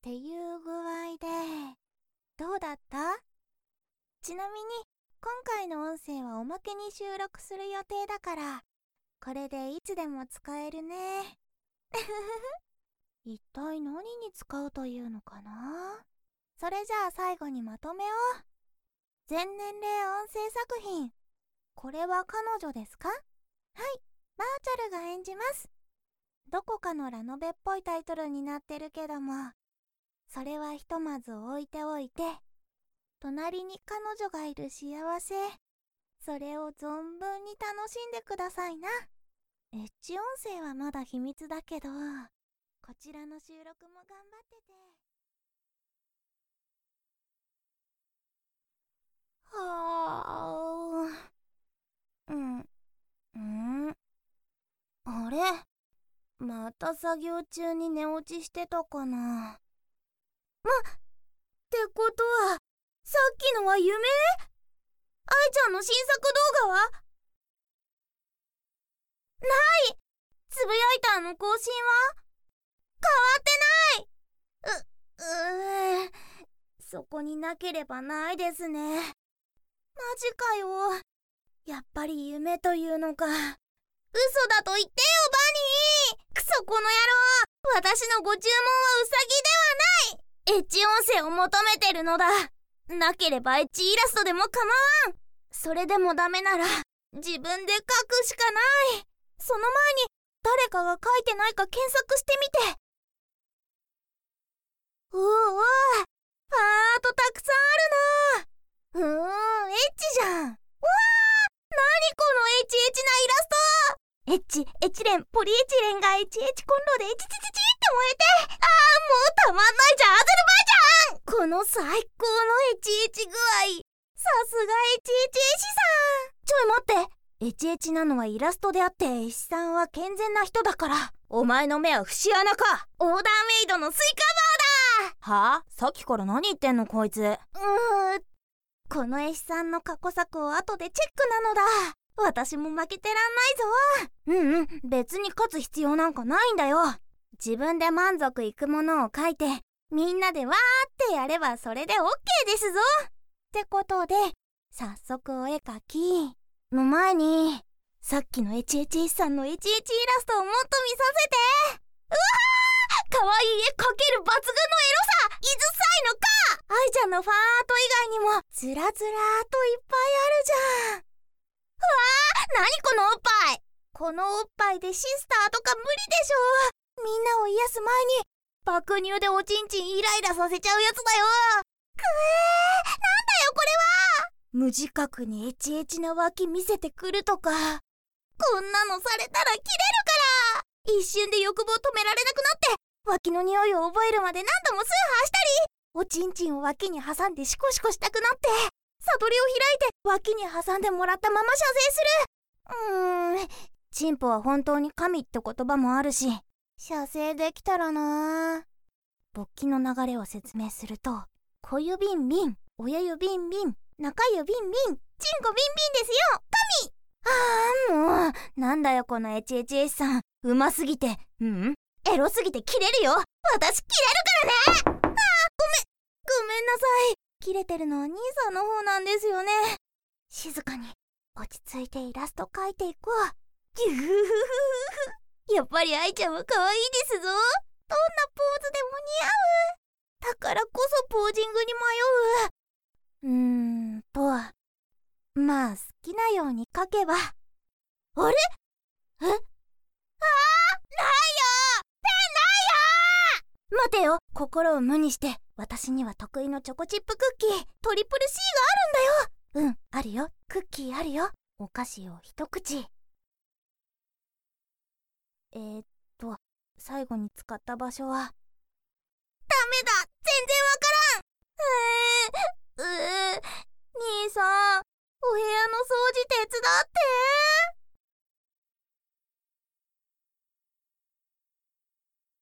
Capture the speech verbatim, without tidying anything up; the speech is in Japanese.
っていう具合で、どうだった？ちなみに今回の音声はおまけに収録する予定だから、これでいつでも使えるね。一体何に使うというのかな。それじゃあ最後にまとめを。全年齢音声作品、これは彼女ですか？はい、バーチャルが演じます。どこかのラノベっぽいタイトルになってるけども、それはひとまず置いておいて、隣に彼女がいる幸せ、それを存分に楽しんでくださいな。エッジ音声はまだ秘密だけど、こちらの収録も頑張ってて。はあ、うん、うん、あれ、また作業中に寝落ちしてたかな。ま、ってことは、さっきのは夢？愛ちゃんの新作動画は？ない！つぶやいたあの更新は？変わってない！う、うーん、そこになければないですね。マジかよ。やっぱり夢というのか。嘘だと言ってよ、バニー！クソこの野郎！私のご注文はウサギではない！エッジ音声を求めてるのだ。なければエッジイラストでも構わん。それでもダメなら自分で描くしかない。その前に誰かが描いてないか検索してみて。おお、アートたくさんあるな。うーん、エッチじゃん。わー、なにこのエチエチなイラスト。エッチ、エチレン、ポリエチレンがエチエチコンロでエチチチチって燃えて、あー、もうたまんないじゃん、アゼルバイジャン。この最高のエチエチ具合、さすがエチエチ絵師さん。ちょい待って、エチエチなのはイラストであって絵師さんは健全な人だから。お前の目は節穴か。オーダーメイドのスイカバーだ。はあ、さっきから何言ってんのこいつ。うーん、この絵師さんの過去作を後でチェックなのだ。私も負けてらんないぞ。うんうん、別に勝つ必要なんかないんだよ。自分で満足いくものを描いて、みんなでわーってやればそれでオッケーですぞ。ってことで、早速お絵描きの前に、さっきのエチエチ絵師さんのエチエチイラストをもっと見させて。うわー、かわいい絵描ける抜群のエロさ、いずさいのか。愛ちゃんのファンアート以外にもずらずらーっといっぱいあるじゃん。うわー、なにこのおっぱい。このおっぱいでシスターとか無理でしょ。みんなを癒す前に爆乳でおちんちんイライラさせちゃうやつだよ。くえー、なんだよこれは。無自覚にエチエチな脇見せてくるとか、こんなのされたらキレるから。一瞬で欲望止められなくなって、脇の匂いを覚えるまで何度もスーハーしたり、おちんちんを脇に挟んでシコシコしたくなって、悟りを開いて脇に挟んでもらったまま射精する。うーん、チンポは本当に神って言葉もあるし、射精できたらな。勃起の流れを説明すると、小指ビンビン、親指ビンビン、中指ビンビン、チンコビンビンですよ、神。あーもう、なんだよこのエチエチ絵師さん、うますぎて、うん、エロすぎてキレるよ。私キレるからね。あー、ごめん、ごめんなさい。キレてるのは兄さんの方なんですよね。静かに落ち着いてイラスト描いていこう。ギュフフフフ。やっぱり愛ちゃんは可愛いですぞ。どんなポーズでも似合う。だからこそポージングに迷う。うーんと、まあ好きなように描けば。あれ？え？あー、ないよ！ペンないよ！待てよ、心を無にして。私には得意のチョコチップクッキー、トリプル C があるんだよ。うん、あるよ。クッキーあるよ。お菓子を一口。えーっと、最後に使った場所は。ダメだ、全然わからん。えー、うー、兄さん、お部屋の掃除手伝って。